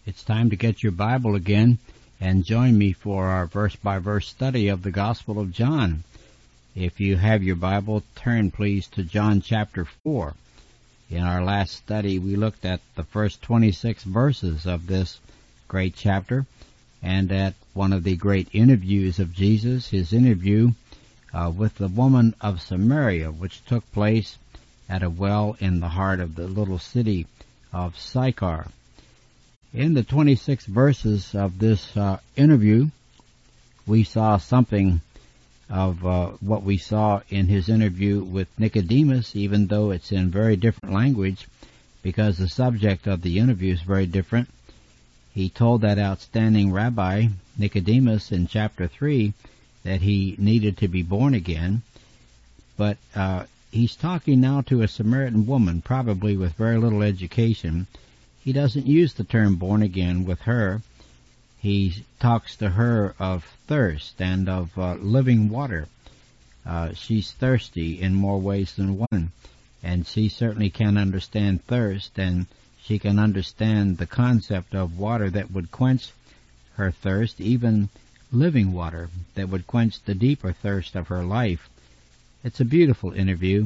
It's time to get your Bible again and join me for our verse-by-verse study of the Gospel of John. If you have your Bible, turn please to John chapter 4. In our last study, we looked at the first 26 verses of this great chapter and at one of the great interviews of Jesus, his interview with the woman of Samaria, which took place at a well in the heart of the little city of Sychar. In the 26 verses of this interview, we saw something of what we saw in his interview with Nicodemus, even though it's in very different language, because the subject of the interview is very different. He told that outstanding rabbi, Nicodemus, in chapter 3, that he needed to be born again, but he's talking now to a Samaritan woman, probably with very little education. He doesn't use the term born again with her. He talks to her of thirst and of living water. She's thirsty in more ways than one, and she certainly can understand thirst, and she can understand the concept of water that would quench her thirst, even living water that would quench the deeper thirst of her life. It's a beautiful interview.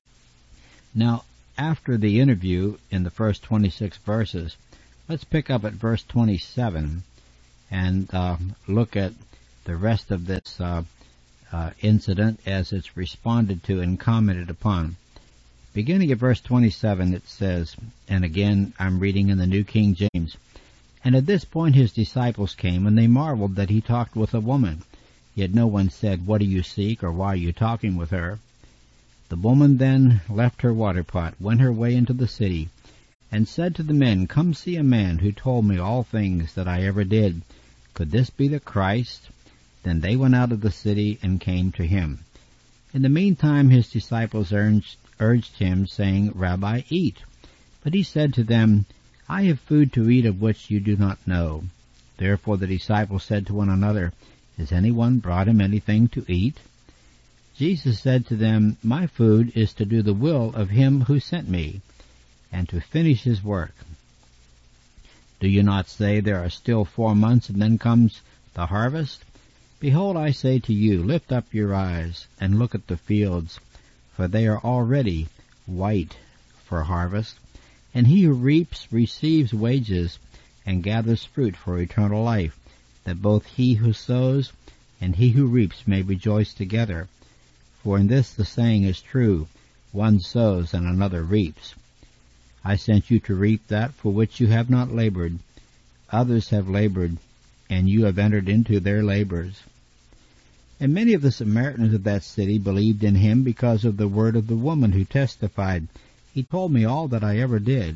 Now, after the interview in the first 26 verses, let's pick up at verse 27 and look at the rest of this incident as it's responded to and commented upon. Beginning at verse 27, it says, and again I'm reading in the New King James, "And at this point his disciples came, and they marveled that he talked with a woman. Yet no one said, 'What do you seek?' or 'Why are you talking with her?' The woman then left her water pot, went her way into the city, and said to the men, 'Come see a man who told me all things that I ever did. Could this be the Christ?' Then they went out of the city and came to him. In the meantime his disciples urged him, saying, 'Rabbi, eat.' But he said to them, 'I have food to eat of which you do not know.' Therefore the disciples said to one another, 'Has anyone brought him anything to eat?' Jesus said to them, 'My food is to do the will of him who sent me, and to finish his work. Do you not say, there are still 4 months, and then comes the harvest? Behold, I say to you, lift up your eyes, and look at the fields, for they are already white for harvest. And he who reaps receives wages, and gathers fruit for eternal life, that both he who sows and he who reaps may rejoice together. For in this the saying is true, one sows and another reaps. I sent you to reap that for which you have not labored. Others have labored, and you have entered into their labors.' And many of the Samaritans of that city believed in him because of the word of the woman who testified, 'He told me all that I ever did.'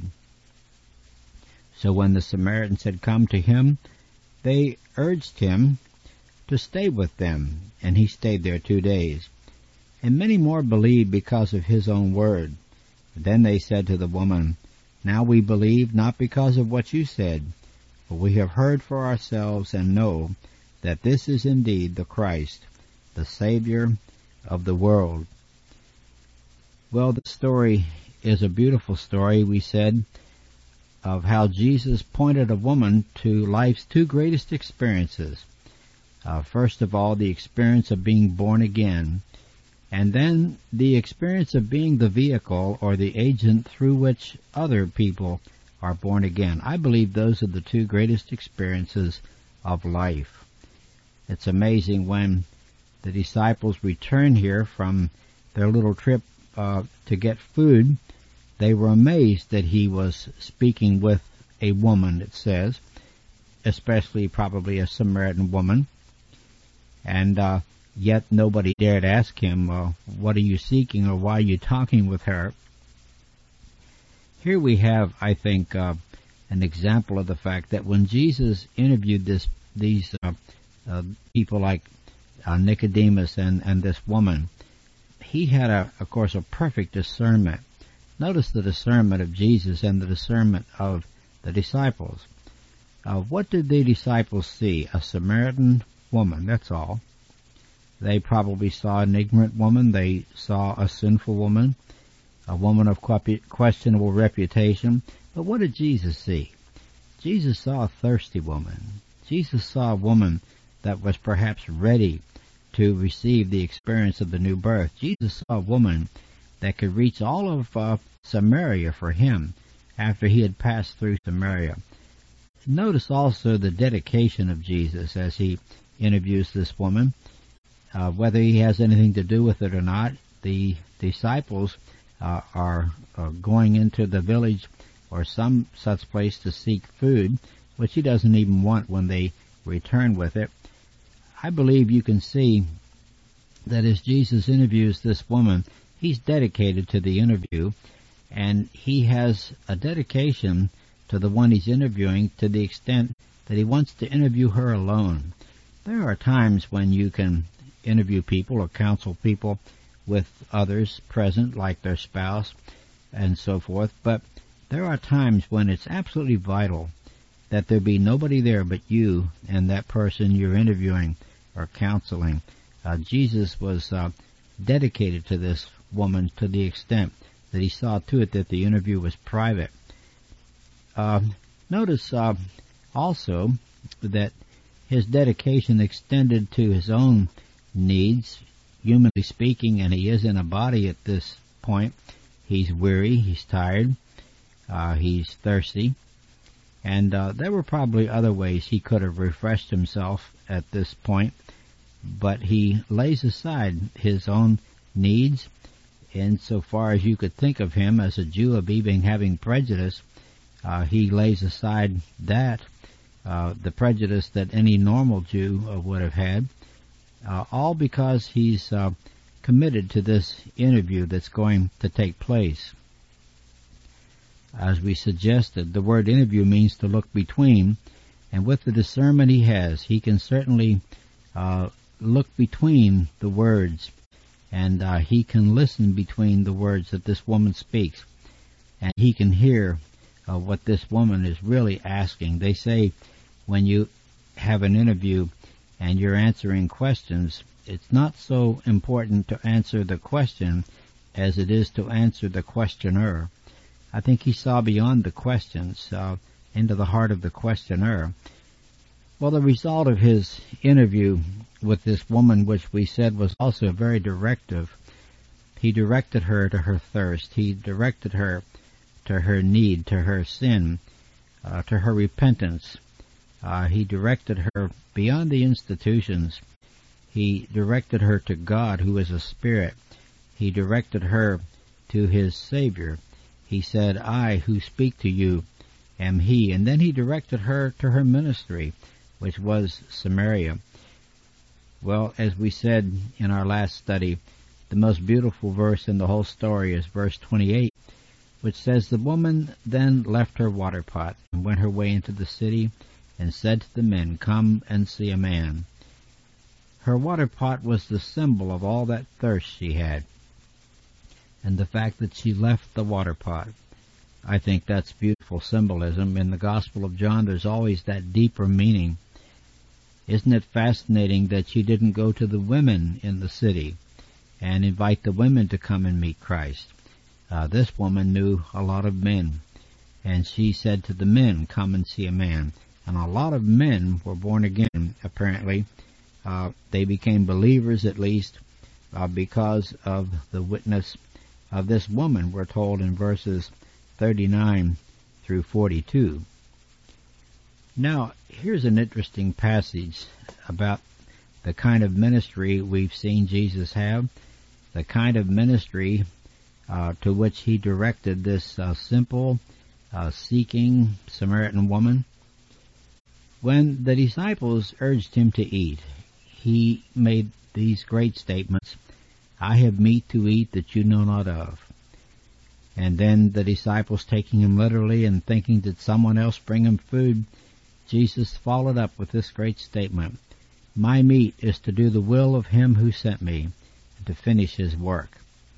So when the Samaritans had come to him, they urged him to stay with them, and he stayed there 2 days. And many more believed because of his own word. Then they said to the woman, 'Now we believe not because of what you said, but we have heard for ourselves and know that this is indeed the Christ, the Savior of the world.'" Well, the story is a beautiful story, we said, of how Jesus pointed a woman to life's 2 greatest experiences. First of all, the experience of being born again, and then the experience of being the vehicle or the agent through which other people are born again. I believe those are the 2 greatest experiences of life. It's amazing when the disciples return here from their little trip to get food, they were amazed that he was speaking with a woman, it says, especially probably a Samaritan woman, and yet nobody dared ask him, "What are you seeking?" or "Why are you talking with her?" Here we have, I think, an example of the fact that when Jesus interviewed these people like Nicodemus and this woman, he had, of course, a perfect discernment. Notice the discernment of Jesus and the discernment of the disciples. What did the disciples see? A Samaritan woman, that's all. They probably saw an ignorant woman. They saw a sinful woman, a woman of questionable reputation. But what did Jesus see? Jesus saw a thirsty woman. Jesus saw a woman that was perhaps ready to receive the experience of the new birth. Jesus saw a woman that could reach all of Samaria for him after he had passed through Samaria. Notice also the dedication of Jesus as he interviews this woman. Whether he has anything to do with it or not, the disciples are going into the village or some such place to seek food, which he doesn't even want when they return with it. I believe you can see that as Jesus interviews this woman, he's dedicated to the interview, and he has a dedication to the one he's interviewing to the extent that he wants to interview her alone. There are times when you can interview people or counsel people with others present, like their spouse and so forth, but there are times when it's absolutely vital that there be nobody there but you and that person you're interviewing or counseling. Jesus was dedicated to this woman to the extent that he saw to it that the interview was private. Notice also that his dedication extended to his own needs, humanly speaking, and he is in a body at this point. He's weary, he's tired, he's thirsty, and there were probably other ways he could have refreshed himself at this point, but he lays aside his own needs insofar as you could think of him as a Jew of even having prejudice. He lays aside that, the prejudice that any normal Jew would have had, all because he's committed to this interview that's going to take place. As we suggested, the word interview means to look between, and with the discernment he has, he can certainly look between the words, and he can listen between the words that this woman speaks, and he can hear what this woman is really asking. They say when you have an interview and you're answering questions, it's not so important to answer the question as it is to answer the questioner. I think he saw beyond the questions, into the heart of the questioner. Well, the result of his interview with this woman, which we said was also very directive, he directed her to her thirst. He directed her to her need, to her sin, to her repentance. He directed her beyond the institutions. He directed her to God, who is a spirit. He directed her to his Savior. He said, I who speak to you am he. And then he directed her to her ministry, which was Samaria. Well, as we said in our last study, the most beautiful verse in the whole story is verse 28, which says, The woman then left her water pot and went her way into the city and said to the men, Come and see a man. Her water pot was the symbol of all that thirst she had, and the fact that she left the water pot. I think that's beautiful symbolism. In the Gospel of John, there's always that deeper meaning. Isn't it fascinating that she didn't go to the women in the city and invite the women to come and meet Christ? This woman knew a lot of men, and she said to the men, Come and see a man. And a lot of men were born again, apparently. They became believers, at least, because of the witness of this woman, we're told in verses 39 through 42. Now, here's an interesting passage about the kind of ministry we've seen Jesus have, the kind of ministry to which he directed this simple, seeking Samaritan woman. When the disciples urged him to eat, he made these great statements, I have meat to eat that you know not of. And then the disciples, taking him literally and thinking that someone else bring him food, Jesus followed up with this great statement, My meat is to do the will of him who sent me, and to finish his work.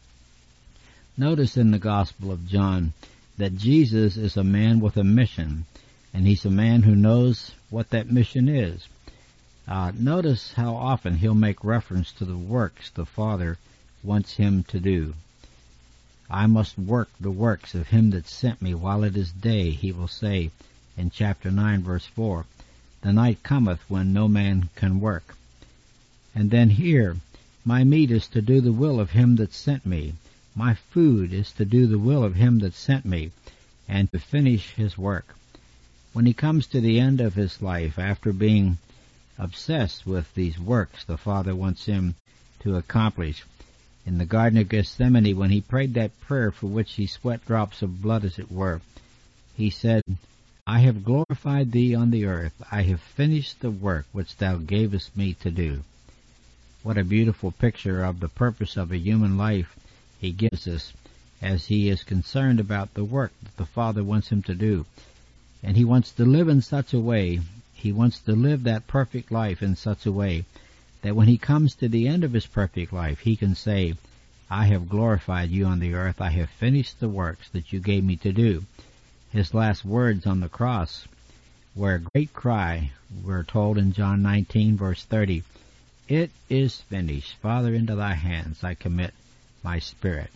Notice in the Gospel of John that Jesus is a man with a mission, and he's a man who knows what that mission is. Notice how often he'll make reference to the works the Father wants him to do. I must work the works of him that sent me while it is day, he will say in chapter 9, verse 4. The night cometh when no man can work. And then here, my meat is to do the will of him that sent me. My food is to do the will of him that sent me, and to finish his work. When he comes to the end of his life, after being obsessed with these works the Father wants him to accomplish, in the Garden of Gethsemane, when he prayed that prayer for which he sweat drops of blood, as it were, he said, I have glorified thee on the earth. I have finished the work which thou gavest me to do. What a beautiful picture of the purpose of a human life he gives us as he is concerned about the work that the Father wants him to do. And he wants to live in such a way, he wants to live that perfect life in such a way that when he comes to the end of his perfect life, he can say, I have glorified you on the earth. I have finished the works that you gave me to do. His last words on the cross were a great cry. We're told in John 19, verse 30, It is finished. Father, into thy hands I commit my spirit.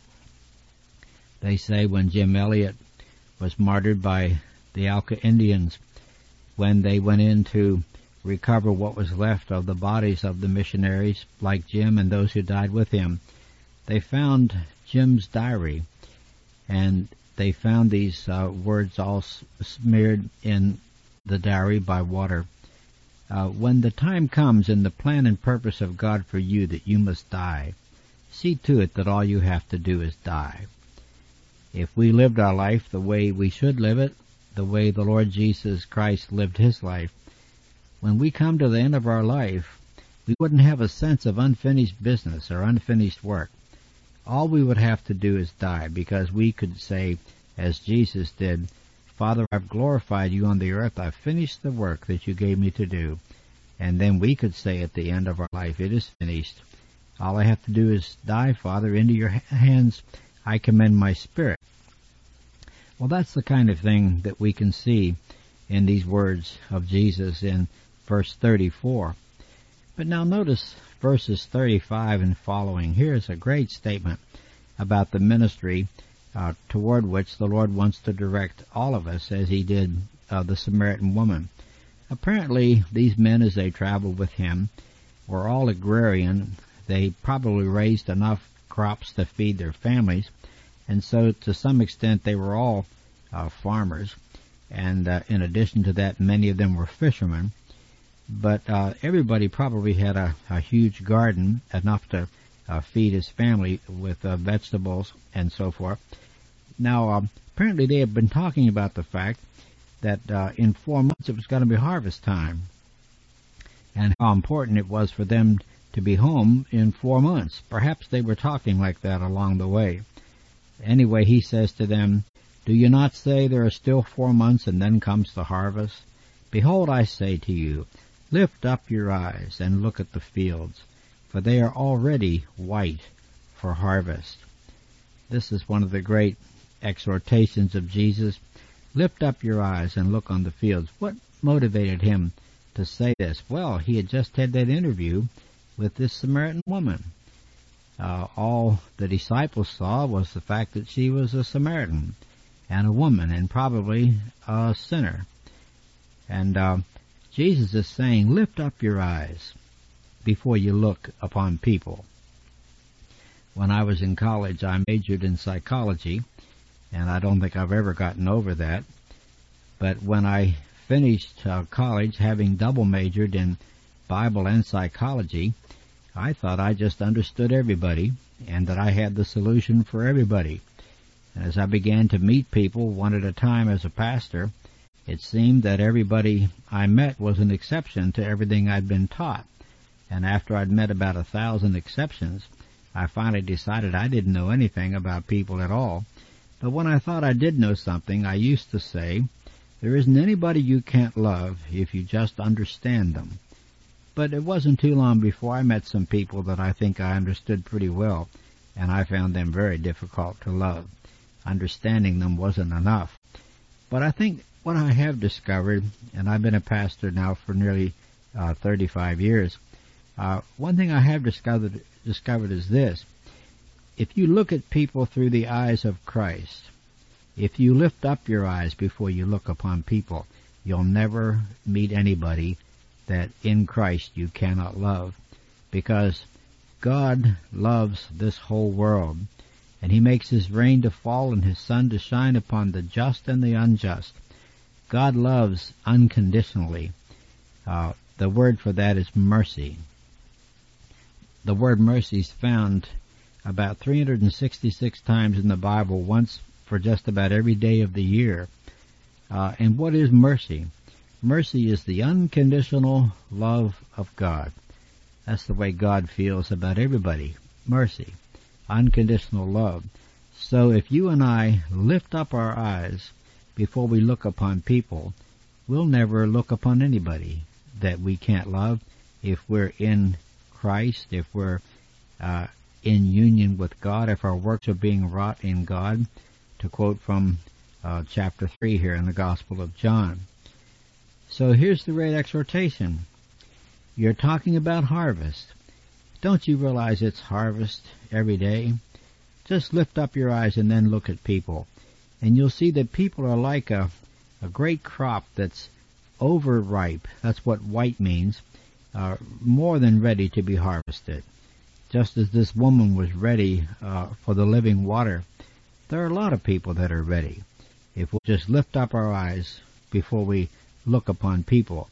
They say when Jim Elliot was martyred by the Auca Indians, when they went in to recover what was left of the bodies of the missionaries, like Jim and those who died with him, they found Jim's diary, and they found these words all smeared in the diary by water. When the time comes in the plan and purpose of God for you that you must die, see to it that all you have to do is die. If we lived our life the way we should live it, the way the Lord Jesus Christ lived his life, when we come to the end of our life, we wouldn't have a sense of unfinished business or unfinished work. All we would have to do is die, because we could say, as Jesus did, Father, I've glorified you on the earth. I've finished the work that you gave me to do. And then we could say at the end of our life, it is finished. All I have to do is die, Father. Into your hands I commend my spirit. Well, that's the kind of thing that we can see in these words of Jesus in verse 34. But now notice verses 35 and following. Here's a great statement about the ministry toward which the Lord wants to direct all of us, as he did the Samaritan woman. Apparently, these men, as they traveled with him, were all agrarian. They probably raised enough crops to feed their families, and so to some extent they were all farmers. And in addition to that, many of them were fishermen. But everybody probably had a huge garden, enough to feed his family with vegetables and so forth. Now, apparently they had been talking about the fact that in 4 months it was going to be harvest time, and how important it was for them to be home in 4 months. Perhaps they were talking like that along the way. Anyway, he says to them, Do you not say there are still 4 months, and then comes the harvest? Behold, I say to you, lift up your eyes and look at the fields, for they are already white for harvest. This is one of the great exhortations of Jesus. Lift up your eyes and look on the fields. What motivated him to say this? Well, he had just had that interview with this Samaritan woman. All the disciples saw was the fact that she was a Samaritan and a woman, and probably a sinner. And Jesus is saying, lift up your eyes before you look upon people. When I was in college, I majored in psychology, and I don't think I've ever gotten over that. But when I finished college, having double majored in Bible and psychology, I thought I just understood everybody and that I had the solution for everybody. And as I began to meet people one at a time as a pastor, it seemed that everybody I met was an exception to everything I'd been taught. And after I'd met about 1,000 exceptions, I finally decided I didn't know anything about people at all. But when I thought I did know something, I used to say, there isn't anybody you can't love if you just understand them. But it wasn't too long before I met some people that I think I understood pretty well, and I found them very difficult to love. Understanding them wasn't enough. But I think what I have discovered, and I've been a pastor now for nearly 35 years, one thing I have discovered is this. If you look at people through the eyes of Christ, if you lift up your eyes before you look upon people, you'll never meet anybody that in Christ you cannot love, because God loves this whole world, and He makes His rain to fall and His sun to shine upon the just and the unjust. God loves unconditionally. The word for that is mercy. The word mercy is found about 366 times in the Bible, once for just about every day of the year. And what is mercy? Mercy is the unconditional love of God. That's the way God feels about everybody. Mercy. Unconditional love. So if you and I lift up our eyes before we look upon people, we'll never look upon anybody that we can't love if we're in Christ, if we're in union with God, if our works are being wrought in God, to quote from chapter 3 here in the Gospel of John. So here's the great exhortation. You're talking about harvest. Don't you realize it's harvest every day? Just lift up your eyes and then look at people, and you'll see that people are like a great crop that's overripe. That's what white means. More than ready to be harvested. Just as this woman was ready for the living water, there are a lot of people that are ready if we'll just lift up our eyes before we look upon people.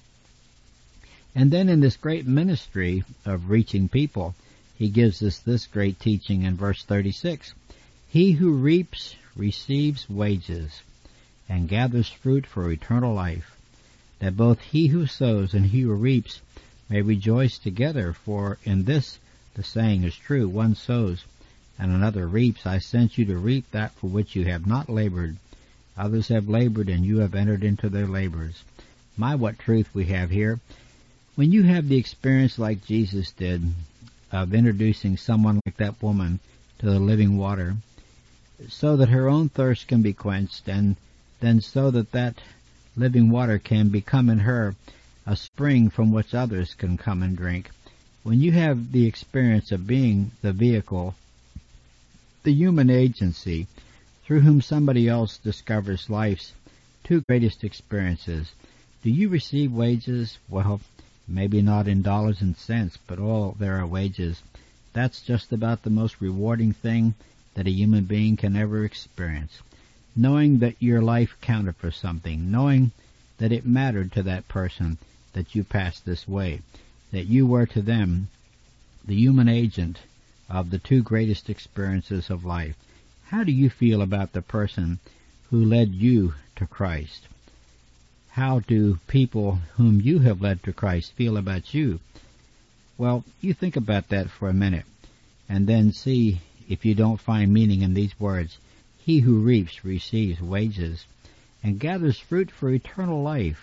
And then in this great ministry of reaching people, He gives us this great teaching in verse 36. He who reaps receives wages and gathers fruit for eternal life, that both he who sows and he who reaps may rejoice together. For in this the saying is true, one sows and another reaps. I sent you to reap that for which you have not labored. Others have labored, and you have entered into their labors. My, what truth we have here. When you have the experience like Jesus did of introducing someone like that woman to the living water, so that her own thirst can be quenched, and then so that that living water can become in her a spring from which others can come and drink. When you have the experience of being the vehicle, the human agency, through whom somebody else discovers life's two greatest experiences, do you receive wages? Well, maybe not in dollars and cents, but all there are wages. That's just about the most rewarding thing that a human being can ever experience. Knowing that your life counted for something, knowing that it mattered to that person that you passed this way, that you were to them the human agent of the two greatest experiences of life. How do you feel about the person who led you to Christ? How do people whom you have led to Christ feel about you? Well, you think about that for a minute, and then see if you don't find meaning in these words. He who reaps receives wages and gathers fruit for eternal life.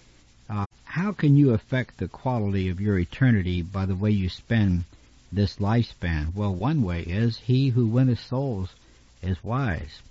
How can you affect the quality of your eternity by the way you spend this lifespan? Well, one way is, he who winneth souls is wise.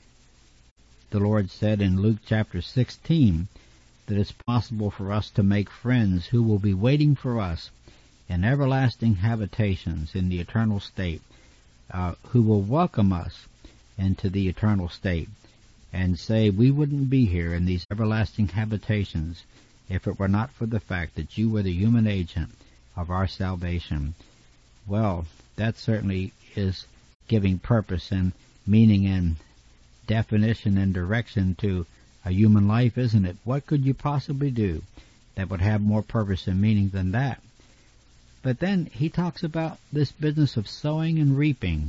The Lord said in Luke chapter 16 that it's possible for us to make friends who will be waiting for us in everlasting habitations in the eternal state, who will welcome us into the eternal state and say, we wouldn't be here in these everlasting habitations if it were not for the fact that you were the human agent of our salvation. Well, that certainly is giving purpose and meaning and definition and direction to a human life, isn't it? What could you possibly do that would have more purpose and meaning than that? But then he talks about this business of sowing and reaping.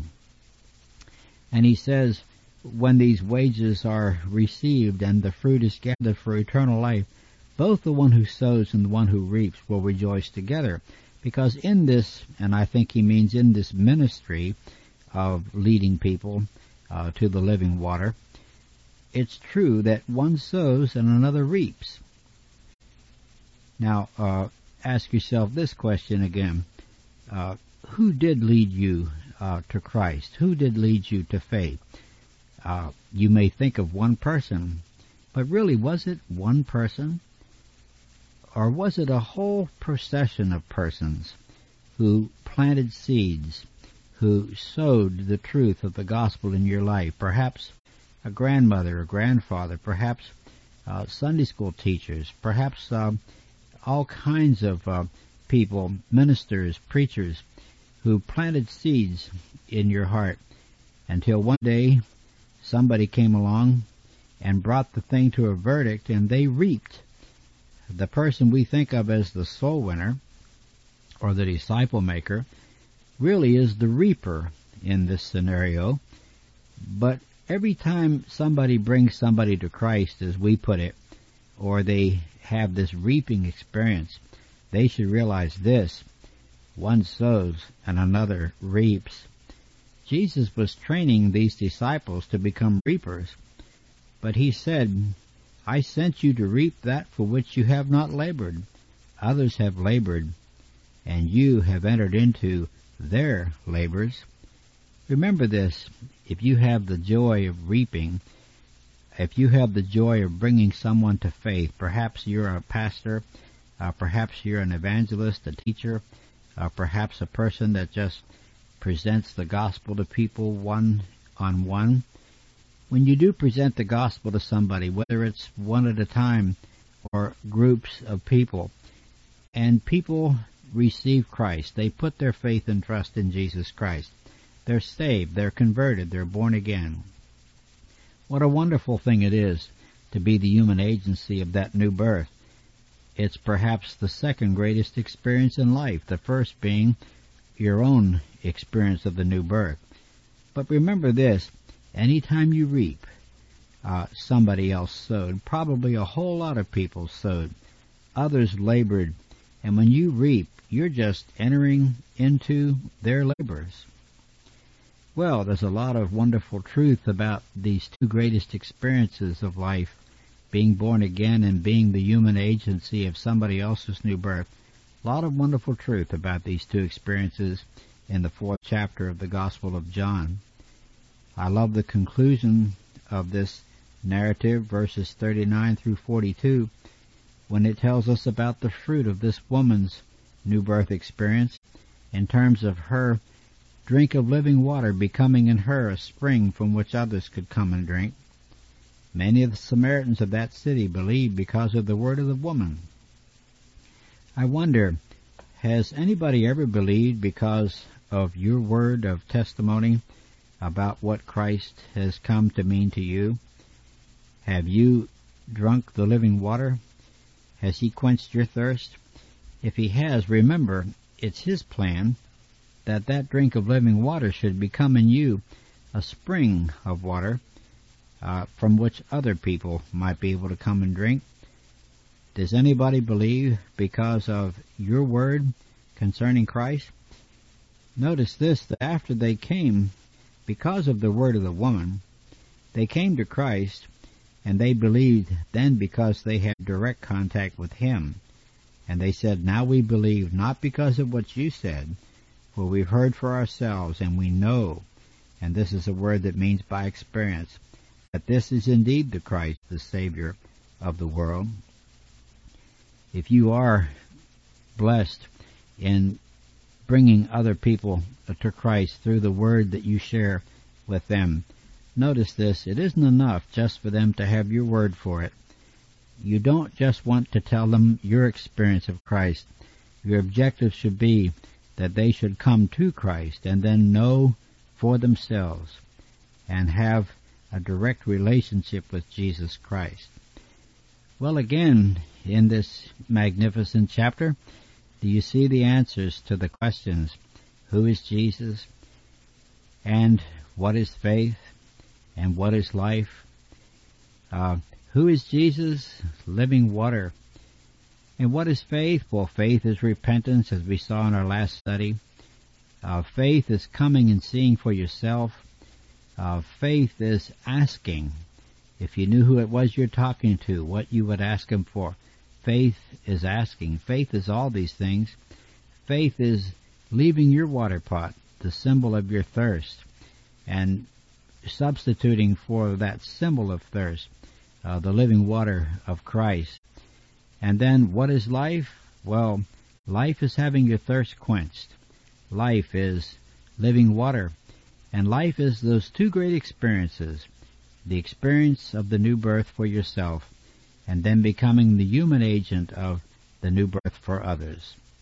And he says, when these wages are received and the fruit is gathered for eternal life, both the one who sows and the one who reaps will rejoice together. Because in this, and I think he means in this ministry of leading people to the living water, it's true that one sows and another reaps. Now, ask yourself this question again. Who did lead you to Christ? Who did lead you to faith? You may think of one person, but really, was it one person? Or was it a whole procession of persons who planted seeds, who sowed the truth of the gospel in your life? Perhaps a grandmother, a grandfather, perhaps Sunday school teachers, perhaps all kinds of people, ministers, preachers, who planted seeds in your heart until one day somebody came along and brought the thing to a verdict, and they reaped. The person we think of as the soul winner or the disciple maker really is the reaper in this scenario. But every time somebody brings somebody to Christ, as we put it, or they have this reaping experience, they should realize this: one sows and another reaps. Jesus was training these disciples to become reapers, but he said, I sent you to reap that for which you have not labored. Others have labored, and you have entered into their labors. Remember this: if you have the joy of reaping, if you have the joy of bringing someone to faith, perhaps you're a pastor, perhaps you're an evangelist, a teacher, perhaps a person that just presents the gospel to people one-on-one. When you do present the gospel to somebody, whether it's one at a time or groups of people, and people receive Christ, they put their faith and trust in Jesus Christ. They're saved, they're converted, they're born again. What a wonderful thing it is to be the human agency of that new birth. It's perhaps the second greatest experience in life, the first being your own experience of the new birth. But remember this: anytime you reap, somebody else sowed. Probably a whole lot of people sowed. Others labored. And when you reap, you're just entering into their labors. Well, there's a lot of wonderful truth about these two greatest experiences of life, being born again and being the human agency of somebody else's new birth. A lot of wonderful truth about these two experiences in the 4th chapter of the Gospel of John. I love the conclusion of this narrative, verses 39 through 42, when it tells us about the fruit of this woman's new birth experience in terms of her drink of living water becoming in her a spring from which others could come and drink. Many of the Samaritans of that city believed because of the word of the woman. I wonder, has anybody ever believed because of your word of testimony about what Christ has come to mean to you? Have you drunk the living water? Has he quenched your thirst? If he has, remember, it's his plan that that drink of living water should become in you a spring of water from which other people might be able to come and drink. Does anybody believe because of your word concerning Christ? Notice this, that after they came, because of the word of the woman, they came to Christ, and they believed then because they had direct contact with him. And they said, now we believe not because of what you said, for we've heard for ourselves, and we know, and this is a word that means by experience, that this is indeed the Christ, the Savior of the world. If you are blessed in bringing other people to Christ through the word that you share with them, notice this: it isn't enough just for them to have your word for it. You don't just want to tell them your experience of Christ. Your objective should be that they should come to Christ and then know for themselves and have a direct relationship with Jesus Christ. Well, again, in this magnificent chapter, do you see the answers to the questions, who is Jesus, and what is faith, and what is life? Who is Jesus? Living water. And what is faith? Well, faith is repentance, as we saw in our last study. Faith is coming and seeing for yourself. Faith is asking. If you knew who it was you're talking to, what you would ask him for. Faith is asking. Faith is all these things. Faith is leaving your water pot, the symbol of your thirst, and substituting for that symbol of thirst, the living water of Christ. And then what is life? Well, life is having your thirst quenched. Life is living water. And life is those two great experiences, the experience of the new birth for yourself and then becoming the human agent of the new birth for others.